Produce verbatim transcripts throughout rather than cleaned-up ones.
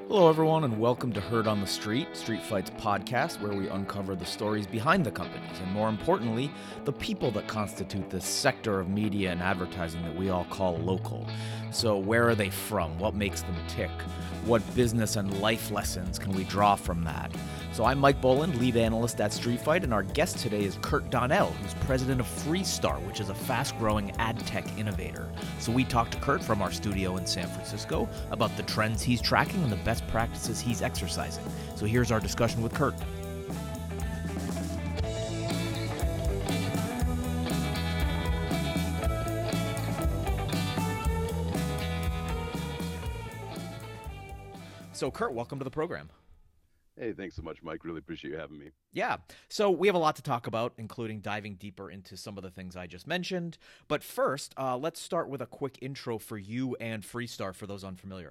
Hello, everyone, and welcome to Heard on the Street, Street Fights podcast, where we uncover the stories behind the companies and, more importantly, the people that constitute this sector of media and advertising that we all call local. So, where are they from? What makes them tick? What business and life lessons can we draw from that? So, I'm Mike Boland, lead analyst at Street Fight, and our guest today is Kurt Donnell, who's president of Freestar, which is a fast-growing ad tech innovator. So, we talked to Kurt from our studio in San Francisco about the trends he's tracking and the best practices he's exercising. So here's our discussion with Kurt. So Kurt, welcome to the program. Hey, thanks so much, Mike. Really appreciate you having me. Yeah. So we have a lot to talk about, including diving deeper into some of the things I just mentioned. But first, uh, let's start with a quick intro for you and Freestar for those unfamiliar.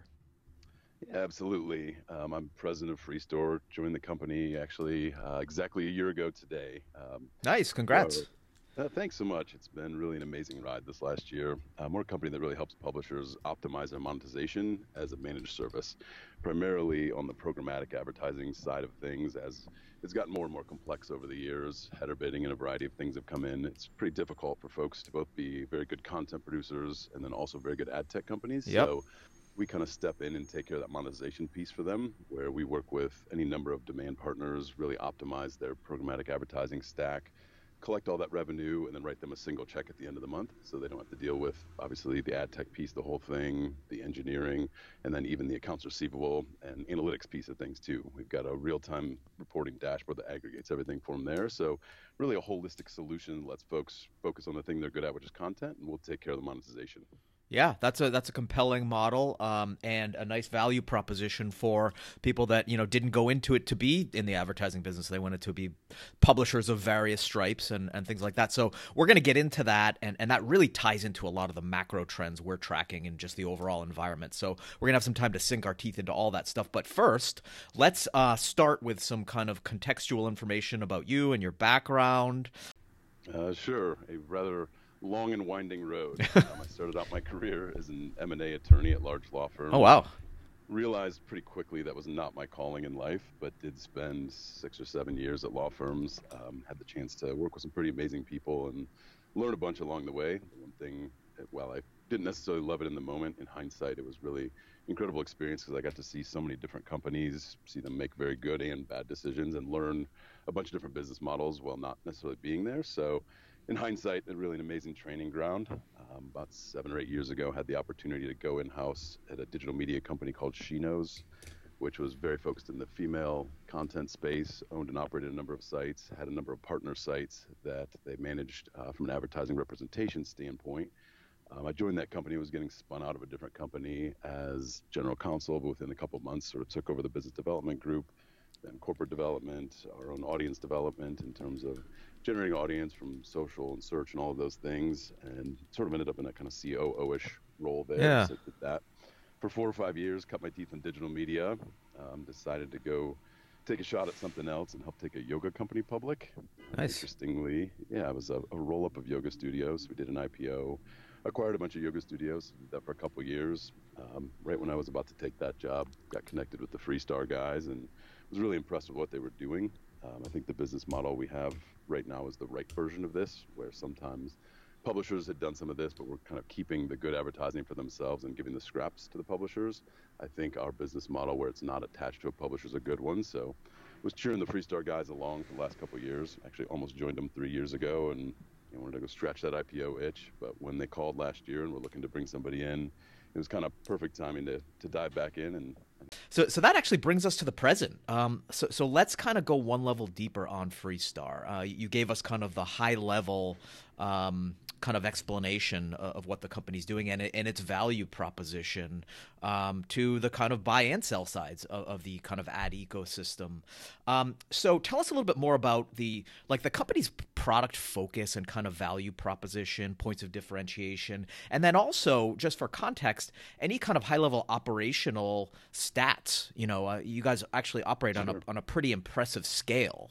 Yeah, absolutely. Um, I'm president of Freestar. Joined the company actually uh, exactly a year ago today. Um, nice. Congrats. So, uh, thanks so much. It's been really an amazing ride this last year. Uh, we're a company that really helps publishers optimize their monetization as a managed service, primarily on the programmatic advertising side of things. As it's gotten more and more complex over the years, header bidding and a variety of things have come in. It's pretty difficult for folks to both be very good content producers and then also very good ad tech companies. Yep. So we kind of step in and take care of that monetization piece for them, where we work with any number of demand partners, really optimize their programmatic advertising stack, collect all that revenue, and then write them a single check at the end of the month, so they don't have to deal with, obviously, the ad tech piece, the whole thing, the engineering, and then even the accounts receivable and analytics piece of things, too. We've got a real-time reporting dashboard that aggregates everything for them there. So really a holistic solution that lets folks focus on the thing they're good at, which is content, and we'll take care of the monetization. Yeah, that's a that's a compelling model um, and a nice value proposition for people that you know didn't go into it to be in the advertising business. They wanted to be publishers of various stripes and, and things like that. So we're going to get into that, and, and that really ties into a lot of the macro trends we're tracking in just the overall environment. So we're going to have some time to sink our teeth into all that stuff. But first, let's uh, start with some kind of contextual information about you and your background. Uh, sure, a rather long and winding road. um, I started out my career as an M and A attorney at large law firms. Oh, wow. Realized pretty quickly that was not my calling in life, but did spend six or seven years at law firms. Um, had the chance to work with some pretty amazing people and learn a bunch along the way. One thing, while I didn't necessarily love it in the moment, in hindsight, it was really incredible experience because I got to see so many different companies, see them make very good and bad decisions, and learn a bunch of different business models while not necessarily being there. So in hindsight, a really an amazing training ground. Um, about seven or eight years ago, had the opportunity to go in-house at a digital media company called She Knows, which was very focused in the female content space, owned and operated a number of sites, had a number of partner sites that they managed uh, from an advertising representation standpoint. Um, I joined that company, was getting spun out of a different company as general counsel, but within a couple of months sort of took over the business development group, then corporate development, our own audience development in terms of generating audience from social and search and all of those things, and sort of ended up in a kind of C O O-ish role there. Yeah. So did that for four or five years, cut my teeth in digital media, um, decided to go take a shot at something else and help take a yoga company public. Nice. Interestingly, yeah, it was a, a roll-up of yoga studios. We did an I P O, acquired a bunch of yoga studios, did that for a couple of years. Um, right when I was about to take that job, got connected with the Freestar guys and was really impressed with what they were doing. Um, I think the business model we have right now is the right version of this, where sometimes publishers had done some of this, but we're kind of keeping the good advertising for themselves and giving the scraps to the publishers. I think our business model, where it's not attached to a publisher, is a good one. So I was cheering the Freestar guys along for the last couple of years. Actually, almost joined them three years ago and you know, wanted to go scratch that I P O itch. But when they called last year and were looking to bring somebody in, it was kind of perfect timing to to dive back in. And So, so that actually brings us to the present. Um, so, so let's kind of go one level deeper on Freestar. Uh, you gave us kind of the high level um, kind of explanation of what the company's doing and, and its value proposition um, to the kind of buy and sell sides of, of the kind of ad ecosystem. Um, so tell us a little bit more about the like the company's product focus and kind of value proposition, points of differentiation, and then also just for context, any kind of high level operational stats. You know, uh, you guys actually operate on a on a pretty impressive scale.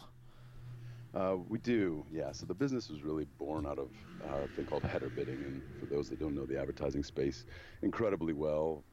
Uh, we do, yeah. So the business was really born out of uh, a thing called header bidding. And for those that don't know the advertising space incredibly well, um,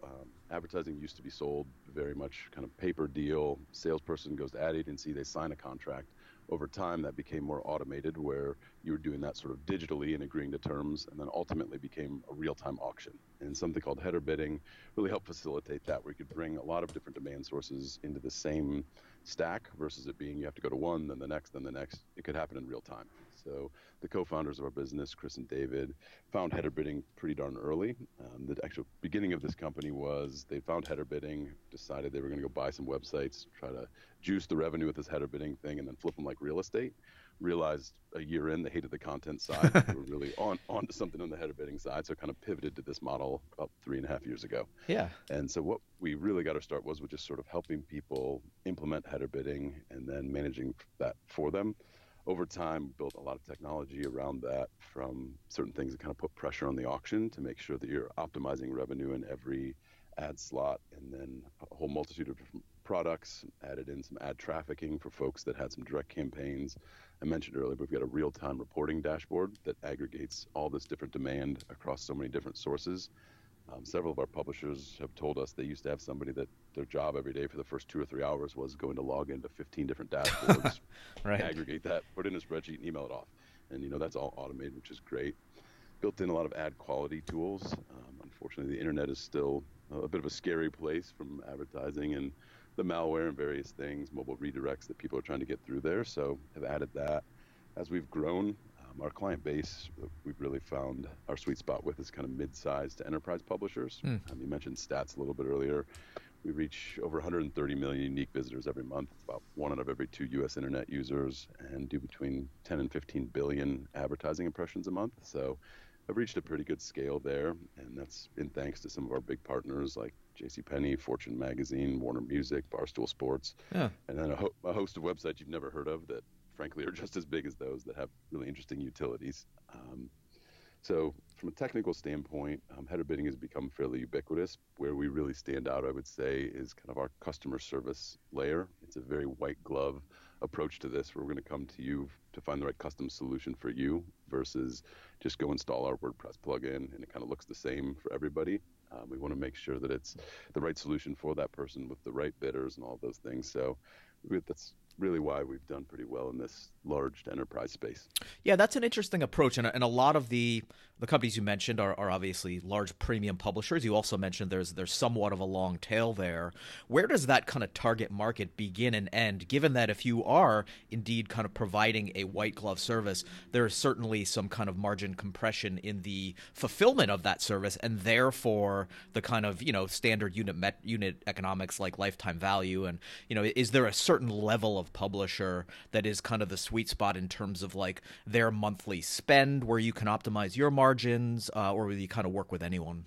advertising used to be sold very much kind of paper deal. Salesperson goes to ad agency, they sign a contract. Over time, that became more automated, where you were doing that sort of digitally and agreeing to terms, and then ultimately became a real-time auction. And something called header bidding really helped facilitate that, where you could bring a lot of different demand sources into the same stack versus it being you have to go to one, then the next, then the next. It could happen in real time. So the co-founders of our business, Chris and David, found header bidding pretty darn early. Um, the actual beginning of this company was they found header bidding, decided they were going to go buy some websites, try to juice the revenue with this header bidding thing, and then flip them like real estate. Realized a year in they hated the content side. They were really on onto something on the header bidding side, so kind of pivoted to this model about three and a half years ago. Yeah. And so what we really got to start was with just sort of helping people implement header bidding and then managing that for them. Over time, built a lot of technology around that, from certain things that kind of put pressure on the auction to make sure that you're optimizing revenue in every ad slot, and then a whole multitude of different products, added in some ad trafficking for folks that had some direct campaigns. I mentioned earlier, we've got a real-time reporting dashboard that aggregates all this different demand across so many different sources. Um, several of our publishers have told us they used to have somebody that their job every day for the first two or three hours was going to log into fifteen different dashboards, right. aggregate that, put it in a spreadsheet, and email it off. And, you know, that's all automated, which is great. Built in a lot of ad quality tools. Um, unfortunately, the internet is still a bit of a scary place from advertising and the malware and various things, mobile redirects that people are trying to get through there. So have added that. As we've grown, um, our client base, we've really found our sweet spot with is kind of mid-sized to enterprise publishers. Mm. Um, you mentioned stats a little bit earlier. We reach over one hundred thirty million unique visitors every month. It's about one out of every two U S internet users, and do between ten and fifteen billion advertising impressions a month. So I've reached a pretty good scale there, and that's been thanks to some of our big partners like JCPenney, Fortune Magazine, Warner Music, Barstool Sports, yeah. and then a, ho- a host of websites you've never heard of that, frankly, are just as big as those that have really interesting utilities. Um, so from a technical standpoint, um, header bidding has become fairly ubiquitous. Where we really stand out, I would say, is kind of our customer service layer. It's a very white glove approach to this, where we're going to come to you to find the right custom solution for you versus just go install our WordPress plugin and it kind of looks the same for everybody. Um, we want to make sure that it's the right solution for that person with the right bidders and all those things. So we, that's really why we've done pretty well in this large enterprise space. Yeah, that's an interesting approach. And, and a lot of the the companies you mentioned are, are obviously large premium publishers. You also mentioned there's there's somewhat of a long tail there. Where does that kind of target market begin and end, given that if you are indeed kind of providing a white glove service, there is certainly some kind of margin compression in the fulfillment of that service, and therefore the kind of, you know, standard unit met, unit economics like lifetime value. And, you know, is there a certain level of publisher that is kind of the sweet spot in terms of like their monthly spend where you can optimize your margins, uh, or will you kind of work with anyone?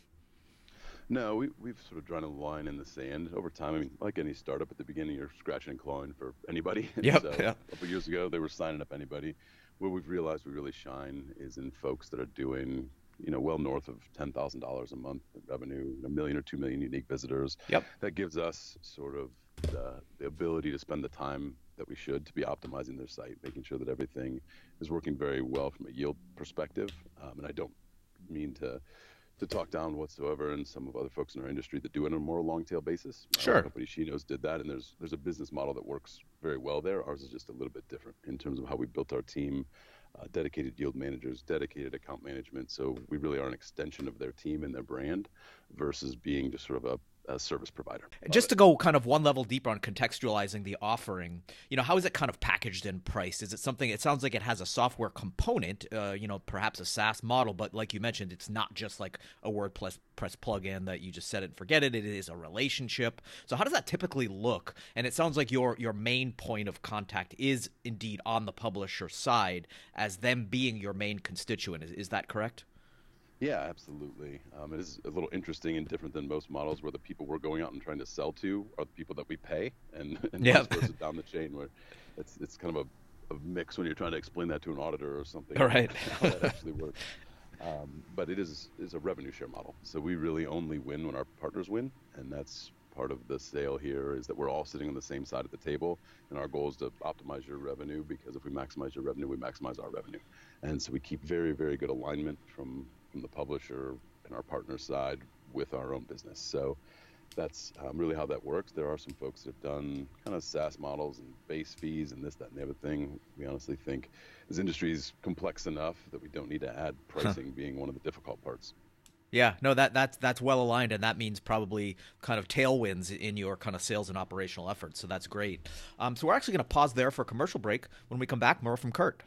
No, we, we've sort of drawn a line in the sand over time. I mean, like any startup at the beginning, you're scratching and clawing for anybody. Yep, so yeah. A couple of years ago, they were signing up anybody. Where we've realized we really shine is in folks that are doing, you know, well north of ten thousand dollars a month in revenue, a million or two million unique visitors. Yep. That gives us sort of the, the ability to spend the time that we should to be optimizing their site, making sure that everything is working very well from a yield perspective. Um, and I don't mean to to talk down whatsoever and some of other folks in our industry that do it on a more long tail basis. Sure. Our company Chinos did that, and there's there's a business model that works very well there. Ours is just a little bit different in terms of how we built our team, uh, dedicated yield managers, dedicated account management. So we really are an extension of their team and their brand versus being just sort of a a service provider. Just to go kind of one level deeper on contextualizing the offering, you know, how is it kind of packaged and priced? Is it something, it sounds like it has a software component, uh, you know, perhaps a SaaS model, but like you mentioned, it's not just like a WordPress press plugin that you just set it and forget it. It is a relationship. So how does that typically look? And it sounds like your your main point of contact is indeed on the publisher side as them being your main constituent. Is, is that correct? Yeah, absolutely. Um, it is a little interesting and different than most models where the people we're going out and trying to sell to are the people that we pay, and, and yep. vice versa down the chain, where it's it's kind of a, a mix when you're trying to explain that to an auditor or something. All right. How that actually works. Um, but it is is a revenue share model. So we really only win when our partners win, and that's part of the sale here is that we're all sitting on the same side of the table, and our goal is to optimize your revenue, because if we maximize your revenue, we maximize our revenue. And so we keep very, very good alignment from from the publisher and our partner side with our own business. So that's um, really how that works. There are some folks that have done kind of SaaS models and base fees and this, that, and the other thing. We honestly think this industry is complex enough that we don't need to add pricing being one of the difficult parts. Yeah, no, that that's that's well aligned, and that means probably kind of tailwinds in your kind of sales and operational efforts. So that's great. Um, so we're actually going to pause there for a commercial break. When we come back, more from Kurt.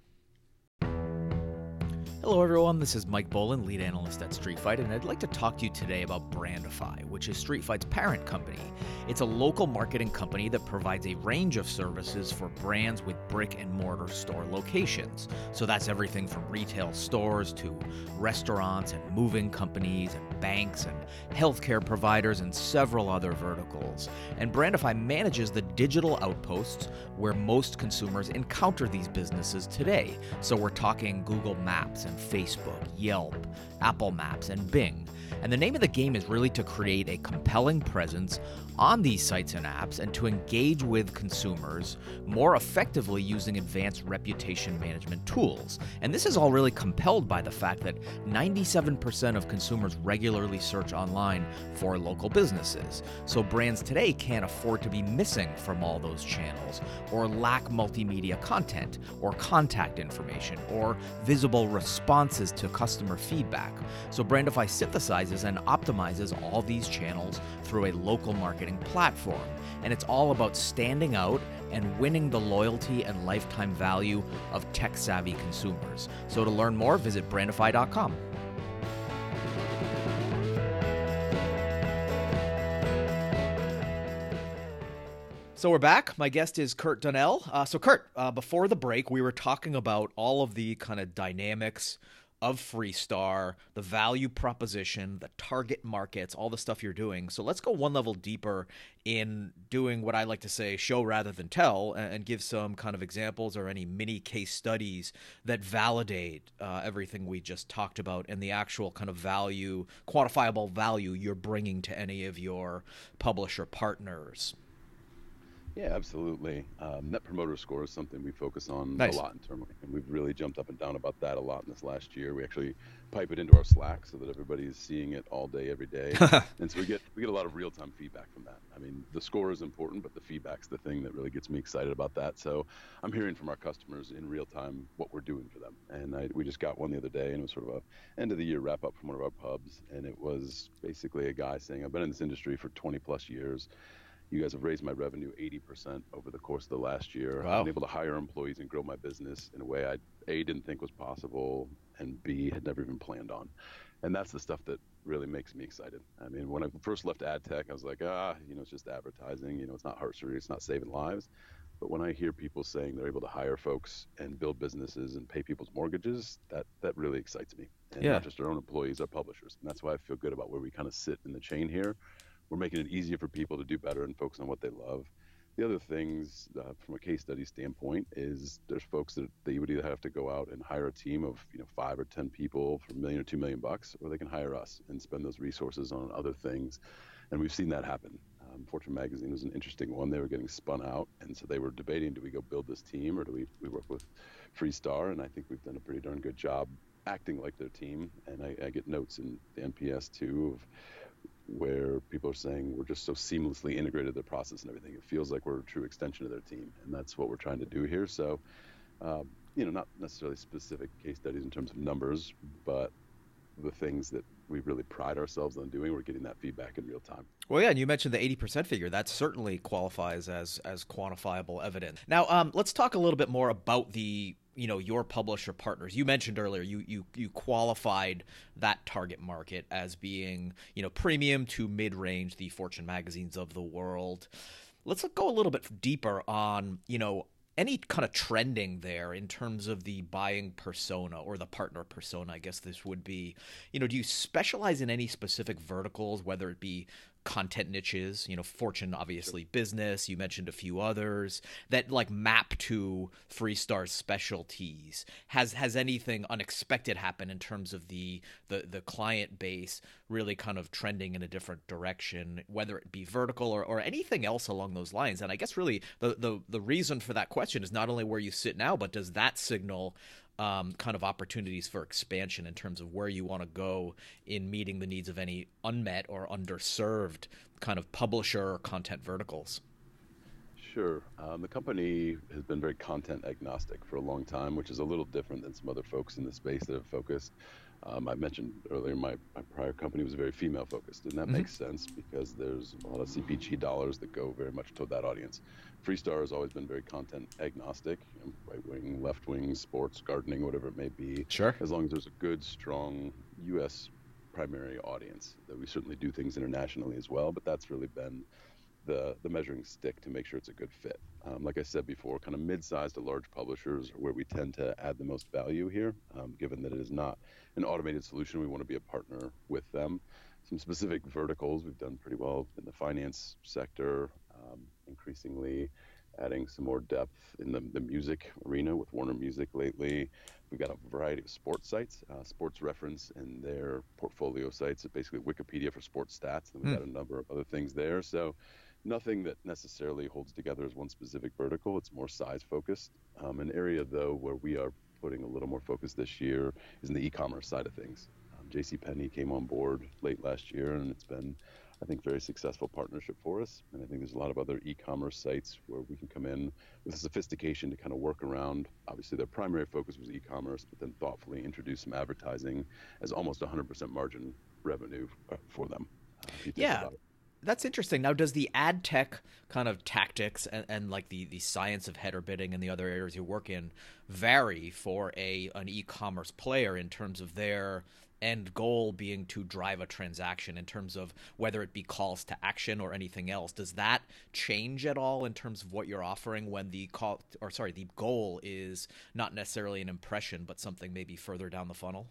Hello everyone, this is Mike Boland, lead analyst at StreetFight, and I'd like to talk to you today about Brandify, which is StreetFight's parent company. It's a local marketing company that provides a range of services for brands with brick and mortar store locations. So that's everything from retail stores to restaurants and moving companies and banks and healthcare providers and several other verticals. And Brandify manages the digital outposts where most consumers encounter these businesses today. So we're talking Google Maps and Facebook, Yelp, Apple Maps, and Bing. And the name of the game is really to create a compelling presence on these sites and apps and to engage with consumers more effectively using advanced reputation management tools. And this is all really compelled by the fact that ninety-seven percent of consumers regularly search online for local businesses. So brands today can't afford to be missing from all those channels, or lack multimedia content, or contact information, or visible responses to customer feedback. So Brandify synthesizes and optimizes all these channels through a local marketing platform. And it's all about standing out and winning the loyalty and lifetime value of tech-savvy consumers. So to learn more, visit brandify dot com. So we're back. My guest is Kurt Donnell. Uh, so Kurt, uh, before the break, we were talking about all of the kind of dynamics of Freestar, the value proposition, the target markets, all the stuff you're doing. So let's go one level deeper in doing what I like to say, show rather than tell, and, and give some kind of examples or any mini case studies that validate uh, everything we just talked about and the actual kind of value, quantifiable value you're bringing to any of your publisher partners. Yeah, absolutely. Um, Net Promoter Score is something we focus on Nice. a lot internally, and we've really jumped up and down about that a lot in this last year. We actually pipe it into our Slack so that everybody is seeing it all day, every day, and so we get we get a lot of real-time feedback from that. I mean, the score is important, but the feedback's the thing that really gets me excited about that. So I'm hearing from our customers in real time what we're doing for them, and I, we just got one the other day, and it was sort of a end of the year wrap up from one of our pubs, and it was basically a guy saying, "I've been in this industry for twenty plus years. You guys have raised my revenue eighty percent over the course of the last year. Wow. I've been able to hire employees and grow my business in a way I, A, didn't think was possible, and B, had never even planned on." And that's the stuff that really makes me excited. I mean, when I first left ad tech, I was like, ah, you know, it's just advertising. You know, it's not heart surgery. It's not saving lives. But when I hear people saying they're able to hire folks and build businesses and pay people's mortgages, that, that really excites me. And Yeah. not just our own employees, our publishers. And that's why I feel good about where we kind of sit in the chain here. We're making it easier for people to do better and focus on what they love. The other things, uh, from a case study standpoint, is there's folks that they would either have to go out and hire a team of you know five or ten people for a million or two million bucks, or they can hire us and spend those resources on other things. And we've seen that happen. Um, Fortune Magazine was an interesting one. They were getting spun out, and so they were debating: do we go build this team, or do we we work with Freestar? And I think we've done a pretty darn good job acting like their team. And I, I get notes in the N P S too of where people are saying we're just so seamlessly integrated the process and everything. It feels like we're a true extension of their team, and that's what we're trying to do here. So, um, you know, not necessarily specific case studies in terms of numbers, but the things that we really pride ourselves on doing, we're getting that feedback in real time. Well, yeah, and you mentioned the eighty percent figure. That certainly qualifies as as quantifiable evidence. Now, um, let's talk a little bit more about the you know your publisher partners. You mentioned earlier you you you qualified that target market as being you know premium to mid range, the Fortune magazines of the world. Let's go a little bit deeper on you know. any kind of trending there in terms of the buying persona or the partner persona, I guess this would be. You know, do you specialize in any specific verticals, whether it be content niches, you know, Fortune, obviously business, you mentioned a few others that like map to Freestar's specialties? Has has anything unexpected happen in terms of the, the the client base really kind of trending in a different direction, whether it be vertical or, or anything else along those lines? And I guess really the, the the reason for that question is not only where you sit now, but does that signal um, kind of opportunities for expansion in terms of where you want to go in meeting the needs of any unmet or underserved kind of publisher or content verticals? Sure. Um, the company has been very content agnostic for a long time, which is a little different than some other folks in the space that have focused. Um, I mentioned earlier my, my prior company was very female focused, and that mm-hmm. makes sense because there's a lot of C P G dollars that go very much toward that audience. Freestar has always been very content agnostic, you know, right wing, left wing, sports, gardening, whatever it may be. Sure. As long as there's a good, strong U S primary audience. That we certainly do things internationally as well, but that's really been the the measuring stick to make sure it's a good fit. Um, like I said before, kind of mid-sized to large publishers are where we tend to add the most value here, um, given that it is not an automated solution. We want to be a partner with them. Some specific verticals, we've done pretty well in the finance sector, um, increasingly adding some more depth in the, the music arena with Warner Music lately. We've got a variety of sports sites, uh, Sports Reference and their portfolio sites, basically Wikipedia for sports stats, and we've mm. got a number of other things there. So nothing that necessarily holds together as one specific vertical. It's more size focused. Um, an area, though, where we are putting a little more focus this year is in the e-commerce side of things. Um, JCPenney came on board late last year, and it's been, I think, very successful partnership for us. And I think there's a lot of other e-commerce sites where we can come in with the sophistication to kind of work around. Obviously, their primary focus was e-commerce, but then thoughtfully introduce some advertising as almost one hundred percent margin revenue for them. Uh, if you think yeah. about it. That's interesting. Now, does the ad tech kind of tactics and, and like the, the science of header bidding and the other areas you work in vary for a an e-commerce player in terms of their end goal being to drive a transaction, in terms of whether it be calls to action or anything else? Does that change at all in terms of what you're offering when the call or sorry, the goal is not necessarily an impression, but something maybe further down the funnel?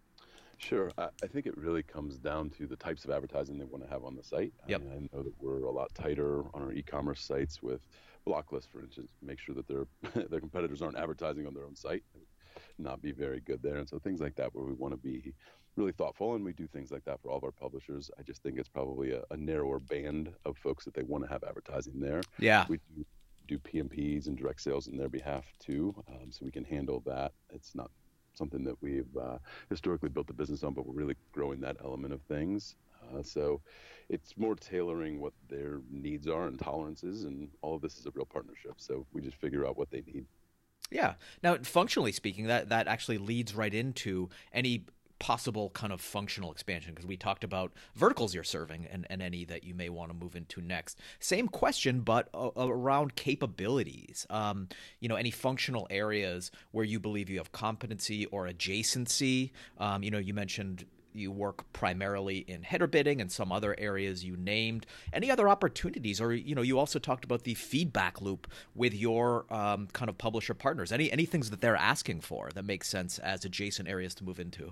Sure. I, I think it really comes down to the types of advertising they want to have on the site. Yep. I mean, I know that we're a lot tighter on our e-commerce sites with block lists, for instance, to make sure that their their competitors aren't advertising on their own site. Not be very good there. And so things like that where we want to be really thoughtful, and we do things like that for all of our publishers. I just think it's probably a, a narrower band of folks that they want to have advertising there. Yeah. We do, do P M Ps and direct sales in their behalf too, um, so we can handle that. It's not something that we've uh, historically built the business on, but we're really growing that element of things. Uh, so it's more tailoring what their needs are and tolerances, and all of this is a real partnership. So we just figure out what they need. Yeah. Now, functionally speaking, that, that actually leads right into any possible kind of functional expansion, because we talked about verticals you're serving and, and any that you may want to move into next. Same question, but uh, around capabilities. Um, you know, any functional areas where you believe you have competency or adjacency. Um, you know, you mentioned you work primarily in header bidding and some other areas you named. Any other opportunities? Or, you know, you also talked about the feedback loop with your um, kind of publisher partners. Any, any things that they're asking for that make sense as adjacent areas to move into?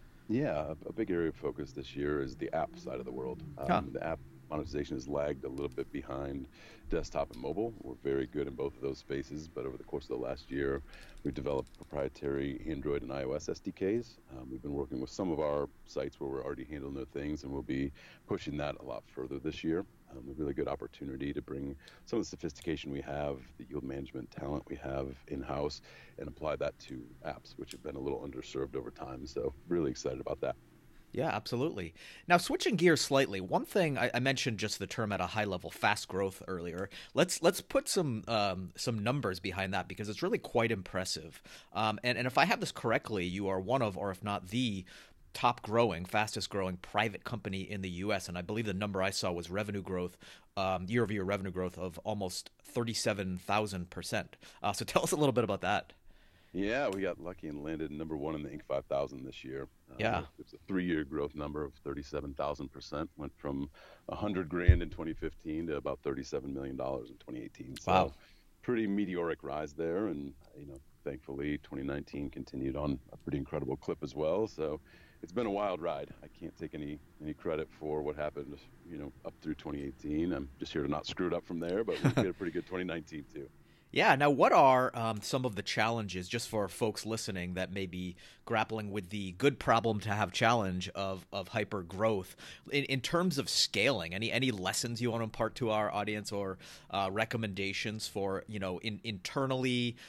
Yeah, a big area of focus this year is the app side of the world. Um, huh. The app monetization has lagged a little bit behind desktop and mobile. We're very good in both of those spaces, but over the course of the last year, we've developed proprietary Android and iOS S D Ks. Um, we've been working with some of our sites where we're already handling their things, and we'll be pushing that a lot further this year. Um, a really good opportunity to bring some of the sophistication we have, the yield management talent we have in-house, and apply that to apps, which have been a little underserved over time. So really excited about that. Yeah, absolutely. Now, switching gears slightly, one thing I, I mentioned just the term at a high level, fast growth, earlier. Let's let's put some um, some numbers behind that, because it's really quite impressive. Um, and, and if I have this correctly, you are one of, or if not the top growing, fastest growing private company in the U S. And I believe the number I saw was revenue growth, um, year over year revenue growth of almost thirty-seven thousand percent. Uh, so tell us a little bit about that. Yeah, we got lucky and landed number one in the Inc five thousand this year. Uh, yeah. It's a three-year growth number of thirty-seven thousand percent. Went from one hundred grand in twenty fifteen to about thirty-seven million dollars in twenty eighteen. So wow. Pretty meteoric rise there. And, you know, thankfully, twenty nineteen continued on a pretty incredible clip as well. So it's been a wild ride. I can't take any any credit for what happened, you know, up through twenty eighteen. I'm just here to not screw it up from there, but we had a pretty good twenty nineteen too. Yeah. Now, what are um, some of the challenges, just for folks listening that may be grappling with the good problem to have challenge of of hyper growth in, in terms of scaling? Any any lessons you want to impart to our audience, or uh, recommendations for, you know, in, internally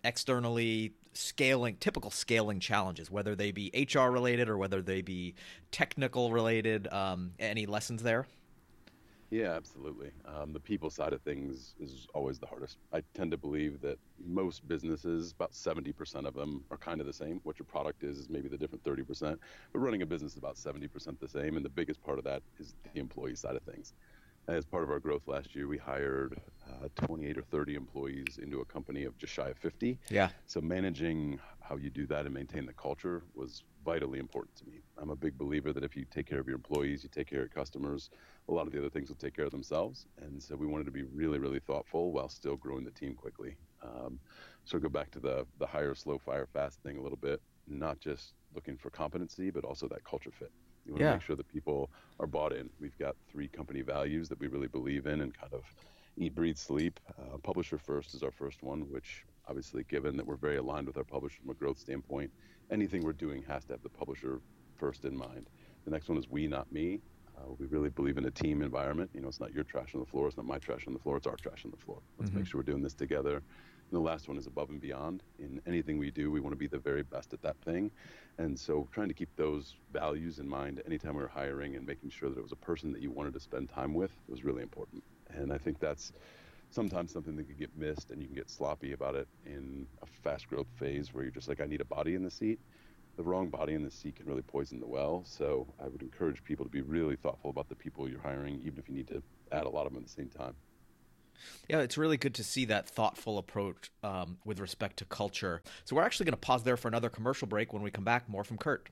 externally scaling, typical scaling challenges, whether they be H R related or whether they be technical related. Um, any lessons there? Yeah, absolutely. Um, the people side of things is always the hardest. I tend to believe that most businesses, about seventy percent of them are kind of the same. What your product is is maybe the different thirty percent, but running a business is about seventy percent the same. And the biggest part of that is the employee side of things. As part of our growth last year, we hired uh, twenty-eight or thirty employees into a company of just shy of fifty. Yeah. So managing how you do that and maintain the culture was vitally important to me. I'm a big believer that if you take care of your employees, you take care of your customers, a lot of the other things will take care of themselves. And so we wanted to be really, really thoughtful while still growing the team quickly. Um, so go back to the the hire, slow, fire, fast thing a little bit, not just looking for competency, but also that culture fit. You want Yeah. to make sure that people are bought in. We've got three company values that we really believe in and kind of eat, breathe, sleep. Uh, publisher first is our first one, which obviously, given that we're very aligned with our publisher from a growth standpoint, anything we're doing has to have the publisher first in mind. The next one is we, not me. Uh, we really believe in a team environment. You know, it's not your trash on the floor. It's not my trash on the floor. It's our trash on the floor. Let's Mm-hmm. make sure we're doing this together. And the last one is above and beyond. In anything we do, we want to be the very best at that thing. And so trying to keep those values in mind anytime we were hiring and making sure that it was a person that you wanted to spend time with was really important. And I think that's sometimes something that could get missed, and you can get sloppy about it in a fast growth phase where you're just like, I need a body in the seat. The wrong body in the seat can really poison the well. So I would encourage people to be really thoughtful about the people you're hiring, even if you need to add a lot of them at the same time. Yeah, it's really good to see that thoughtful approach um, with respect to culture. So we're actually going to pause there for another commercial break. When we come back, more from Kurt.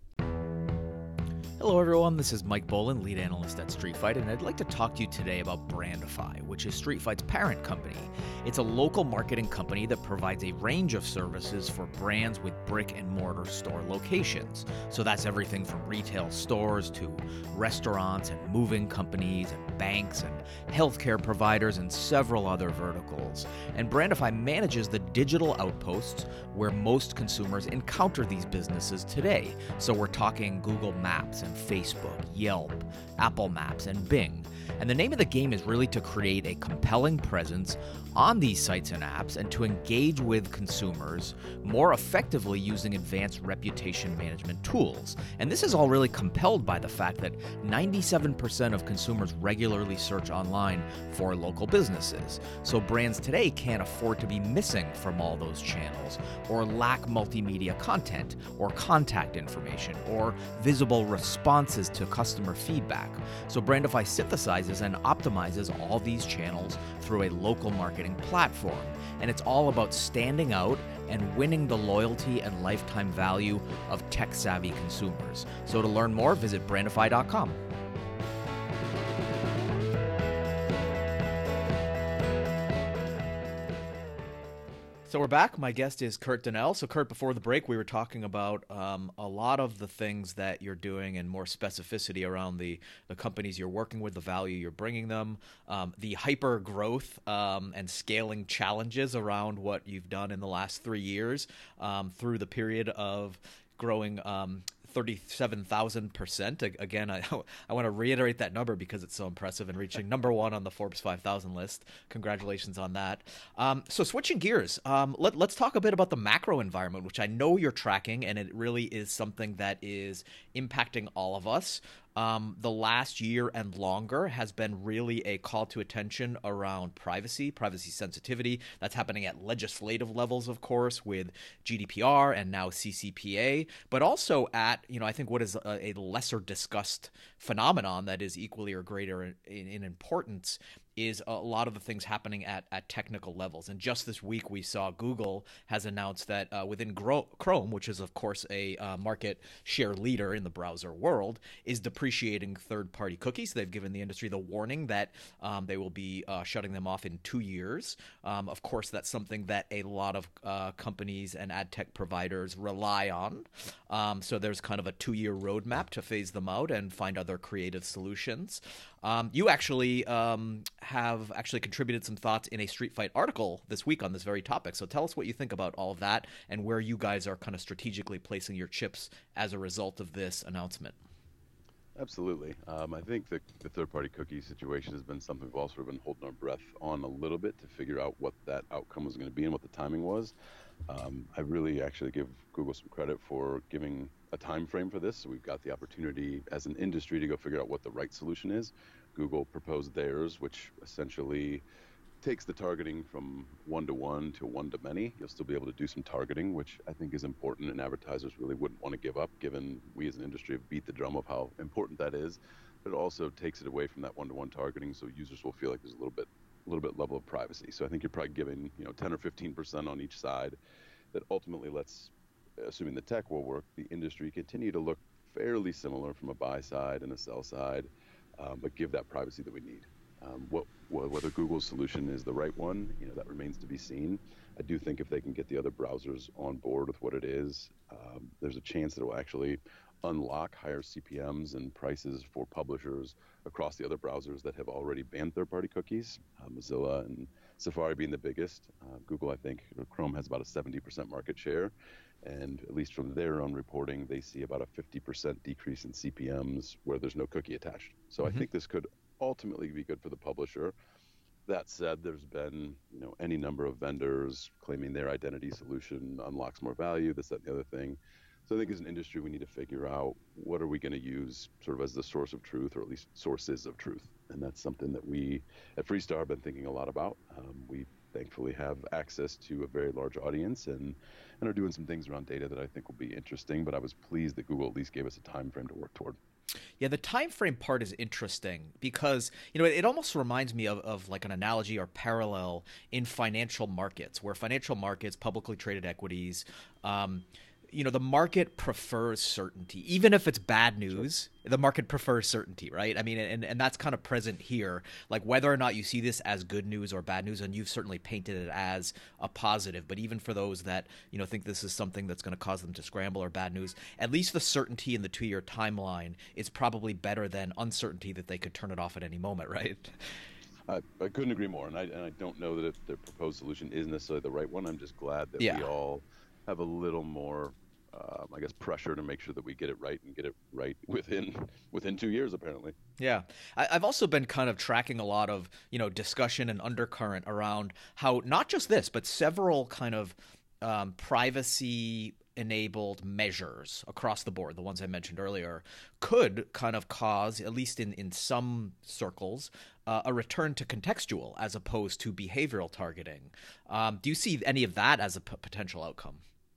Hello, everyone. This is Mike Boland, lead analyst at StreetFight, and I'd like to talk to you today about Brandify, which is StreetFight's parent company. It's a local marketing company that provides a range of services for brands with brick and mortar store locations. So that's everything from retail stores to restaurants and moving companies and banks and healthcare providers and several other verticals. And Brandify manages the digital outposts where most consumers encounter these businesses today. So we're talking Google Maps and Facebook, Yelp, Apple Maps, and Bing. And the name of the game is really to create a compelling presence on these sites and apps and to engage with consumers more effectively using advanced reputation management tools. And this is all really compelled by the fact that ninety-seven percent of consumers regularly search online for local businesses. So brands today can't afford to be missing from all those channels, or lack multimedia content, or contact information, or visible responses to customer feedback. So Brandify synthesizes and optimizes all these channels through a local marketing platform. And it's all about standing out and winning the loyalty and lifetime value of tech-savvy consumers. So to learn more, visit brandify dot com. So we're back. My guest is Kurt Donnell. So Kurt, before the break, we were talking about um, a lot of the things that you're doing and more specificity around the, the companies you're working with, the value you're bringing them, um, the hyper growth um, and scaling challenges around what you've done in the last three years um, through the period of growing um, thirty-seven thousand percent. Again, I, I want to reiterate that number because it's so impressive and reaching number one on the Forbes five thousand list. Congratulations on that. Um, so switching gears, um, let, let's talk a bit about the macro environment, which I know you're tracking, and it really is something that is impacting all of us. Um, the last year and longer has been really a call to attention around privacy, privacy sensitivity. That's happening at legislative levels, of course, with G D P R and now C C P A, but also at, you know, I think what is a, a lesser discussed phenomenon that is equally or greater in, in importance is a lot of the things happening at, at technical levels. And just this week, we saw Google has announced that uh, within Gro- Chrome, which is, of course, a uh, market share leader in the browser world, is depreciating third-party cookies. They've given the industry the warning that um, they will be uh, shutting them off in two years. Um, of course, that's something that a lot of uh, companies and ad tech providers rely on. Um, so there's kind of a two-year roadmap to phase them out and find other creative solutions. Um, you actually um, have actually contributed some thoughts in a StreetFight article this week on this very topic. So tell us what you think about all of that and where you guys are kind of strategically placing your chips as a result of this announcement. Absolutely. Um, I think the, the third-party cookie situation has been something we've also been holding our breath on a little bit to figure out what that outcome was going to be and what the timing was. Um, I really actually give Google some credit for giving a time frame for this. So we've got the opportunity as an industry to go figure out what the right solution is. Google proposed theirs, which essentially takes the targeting from one to one to one to many. You'll still be able to do some targeting, which I think is important, and advertisers really wouldn't want to give up, given we as an industry have beat the drum of how important that is. But it also takes it away from that one-to-one targeting, so users will feel like there's a little bit, a little bit level of privacy. So I think you're probably giving, you know, ten or fifteen percent on each side. That ultimately lets, assuming the tech will work, the industry continue to look fairly similar from a buy side and a sell side, um, but give that privacy that we need. Um, what, what, whether Google's solution is the right one, you know, that remains to be seen. I do think if they can get the other browsers on board with what it is, um, there's a chance that it will actually unlock higher C P Ms and prices for publishers across the other browsers that have already banned third-party cookies, uh, Mozilla and Safari being the biggest. Uh, Google, I think, Chrome has about a seventy percent market share. And at least from their own reporting, they see about a fifty percent decrease in C P Ms where there's no cookie attached. So mm-hmm. I think this could ultimately be good for the publisher. That said, there's been, you know, any number of vendors claiming their identity solution unlocks more value, this, that, and the other thing. So I think as an industry, we need to figure out what are we going to use sort of as the source of truth, or at least sources of truth. And that's something that we at Freestar have been thinking a lot about. Um, we thankfully have access to a very large audience and, and are doing some things around data that I think will be interesting, but I was pleased that Google at least gave us a time frame to work toward. Yeah, the time frame part is interesting because, you know, it, it almost reminds me of, of like an analogy or parallel in financial markets, where financial markets, publicly traded equities, um, you know, the market prefers certainty. Even if it's bad news, sure. The market prefers certainty, right? I mean, and, and that's kind of present here. Like whether or not you see this as good news or bad news, and you've certainly painted it as a positive, but even for those that, you know, think this is something that's going to cause them to scramble or bad news, at least the certainty in the two-year timeline is probably better than uncertainty that they could turn it off at any moment, right? I, I couldn't agree more, and I, and I don't know that if the proposed solution is necessarily the right one. I'm just glad that yeah. we all have a little more Um, I guess pressure to make sure that we get it right and get it right within within two years, apparently. Yeah, I, I've also been kind of tracking a lot of, you know, discussion and undercurrent around how not just this, but several kind of um, privacy enabled measures across the board, the ones I mentioned earlier, could kind of cause, at least in, in some circles, uh, a return to contextual as opposed to behavioral targeting. Um, do you see any of that as a p- potential outcome?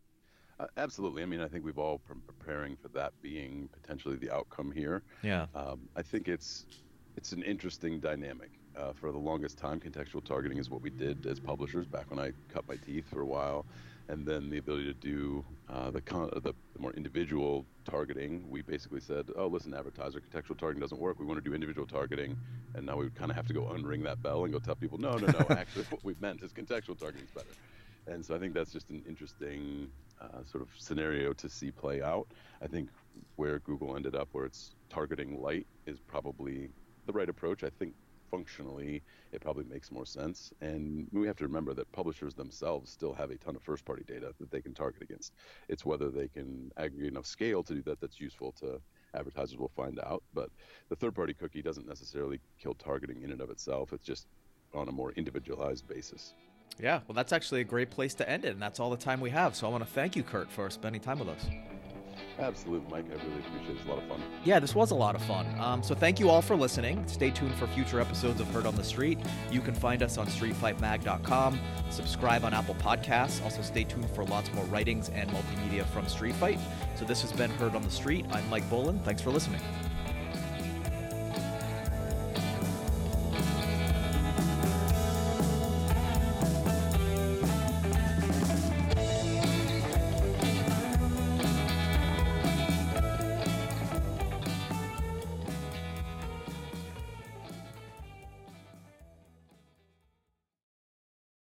Uh, absolutely. I mean, I think we've all been preparing for that being potentially the outcome here. Yeah. Um, I think it's it's an interesting dynamic. Uh, for the longest time, contextual targeting is what we did as publishers back when I cut my teeth for a while. And then the ability to do uh, the, con- the the more individual targeting, we basically said, oh, listen, advertiser, contextual targeting doesn't work. We want to do individual targeting. And now we would kind of have to go unring that bell and go tell people, no, no, no, actually what we've meant is contextual targeting is better. And so I think that's just an interesting uh, sort of scenario to see play out. I think where Google ended up, where it's targeting light, is probably the right approach. I think functionally it probably makes more sense. And we have to remember that publishers themselves still have a ton of first-party data that they can target against. It's whether they can aggregate enough scale to do that that's useful to advertisers. Will find out. But the third-party cookie doesn't necessarily kill targeting in and of itself. It's just on a more individualized basis. Yeah, well, that's actually a great place to end it, and that's all the time we have. So I want to thank you, Kurt, for spending time with us. Absolutely, Mike. I really appreciate it. It's a lot of fun. Yeah, this was a lot of fun. Um, so thank you all for listening. Stay tuned for future episodes of Heard on the Street. You can find us on street fight mag dot com. Subscribe on Apple Podcasts. Also stay tuned for lots more writings and multimedia from Street Fight. So this has been Heard on the Street. I'm Mike Bolin. Thanks for listening.